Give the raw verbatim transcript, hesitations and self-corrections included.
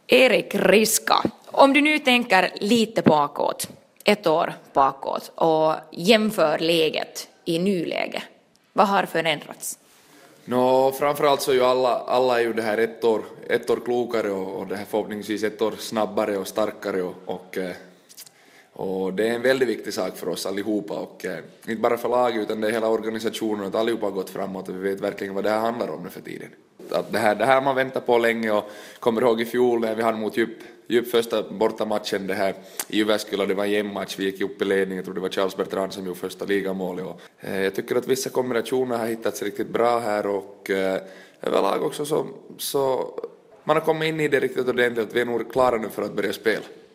Erik Riska, om du nu tänker lite bakåt, ett år bakåt och jämför läget i nuläge, vad har förändrats? No, framförallt så är ju alla, alla är ju det här ett år, ett år klokare och, och det här förhoppningsvis ett år snabbare och starkare och, och, och det är en väldigt viktig sak för oss allihopa och inte bara för laget utan det är hela organisationen att allihopa har gått framåt och vi vet verkligen vad det här handlar om nu för tiden. Att det, här, det här man väntar på länge och kommer ihåg i fjol när vi hade mot djup, djup första bortamatchen det här i Jyväskylä, det var en jämnmatch, vi gick upp i ledning, jag tror det var Charles Bertrand som gjorde första ligamålet och eh, jag tycker att vissa kombinationer har hittats riktigt bra här och eh, överlag också så, så man har kommit in i det riktigt ordentligt att vi är nog klara nu för att börja spela.